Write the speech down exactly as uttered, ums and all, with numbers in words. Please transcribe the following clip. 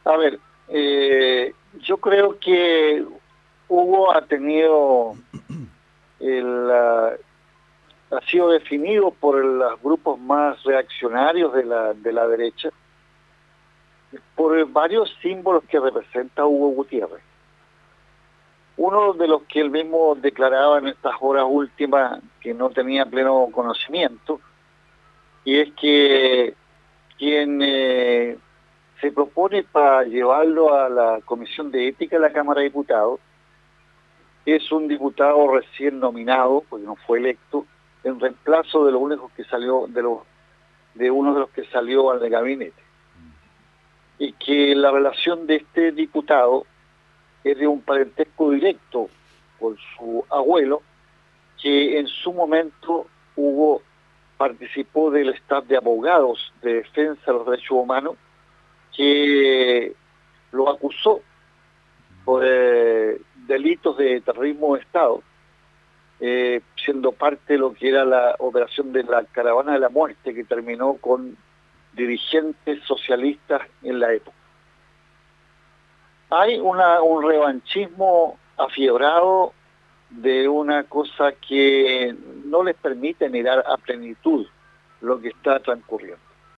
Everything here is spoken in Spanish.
A ver, eh, yo creo que Hugo ha tenido, el, uh, ha sido definido por los grupos más reaccionarios de la, de la derecha, por varios símbolos que representa Hugo Gutiérrez. Uno de los que él mismo declaraba en estas horas últimas que no tenía pleno conocimiento, y es que quien eh, se propone para llevarlo a la Comisión de Ética de la Cámara de Diputados es un diputado recién nominado, porque no fue electo, en reemplazo de lo único que salió, de los de uno de los que salió al gabinete. Y que la relación de este diputado es de un parentesco directo con su abuelo, que en su momento Hugo participó del staff de abogados de defensa de los derechos humanos, que lo acusó por eh, delitos de terrorismo de Estado, eh, siendo parte de lo que era la operación de la Caravana de la Muerte, que terminó con dirigentes socialistas en la época. Hay una, un revanchismo afiebrado de una cosa que no les permite mirar a plenitud lo que está transcurriendo.